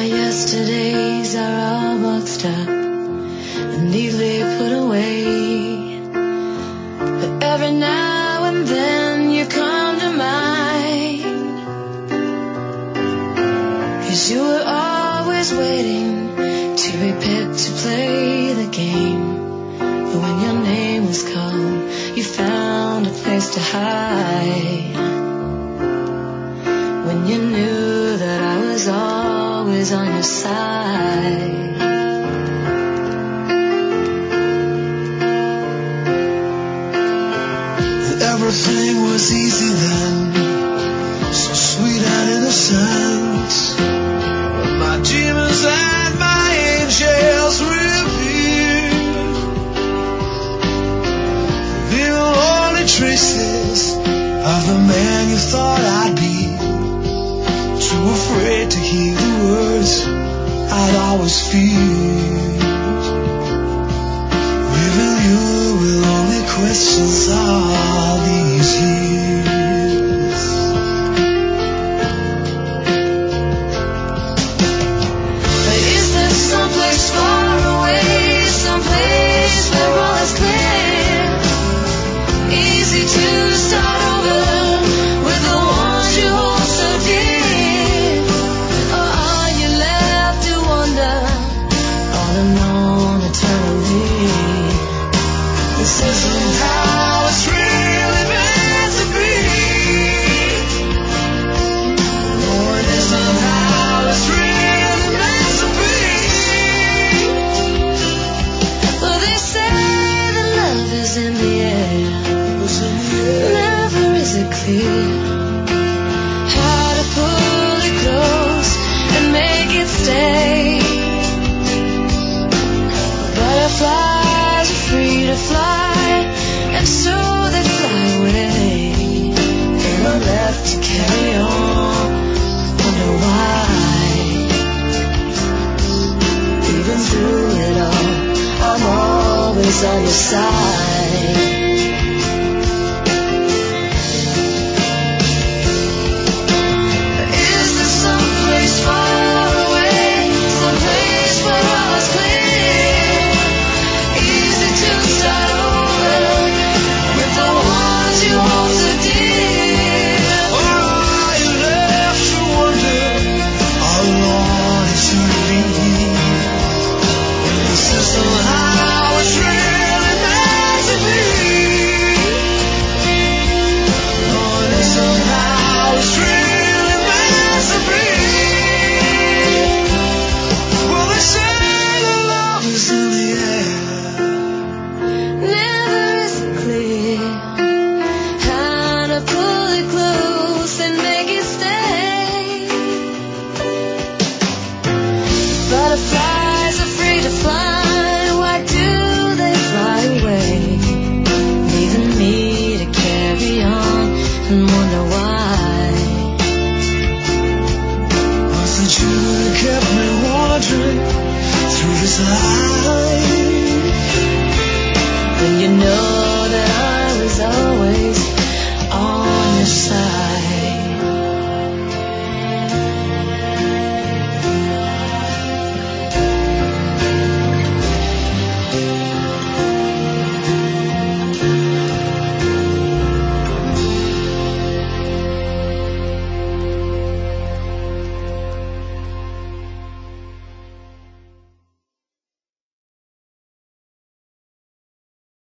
yesterdays are all boxed up and neatly put away. But every now and then you come to mind, 'cause you were always waiting to be picked to play the game. But when your name was called, you found a place to hide. When you knew that I was always on your side. Everything was easy then, so sweet and innocent. My demons and my angels revealed, leaving only traces of the man you thought I'd be. Too afraid to hear the words I'd always feared. Leaving you with only questions all these years. But is there someplace far away, someplace where all is clear, easy to start over with the ones you hold so dear? Or are you left to wonder all alone eternally? This isn't how it's really meant to be. No, it isn't how it's really meant to be. Well, they say that love is in the air. Never is it clear how to pull it close and make it stay. Butterflies are free to fly, and so they fly away. And I'm left to carry on, wonder why. Even through it all, I'm always on your side. Is there someplace far away, someplace where all is clear, easy to start over with the ones you hold so dear? Or are you left to wonder how long it should be? This isn't how it's really meant to be. No, it isn't how it's really meant to be. Well, they say that love is in the air. Never is it clear how to pull it close and make it stay. Butterflies are free to fly, why do they fly away? Leaving me to carry on and wonder why. Was it you that kept me wandering through this life? When you know that I was always on your side.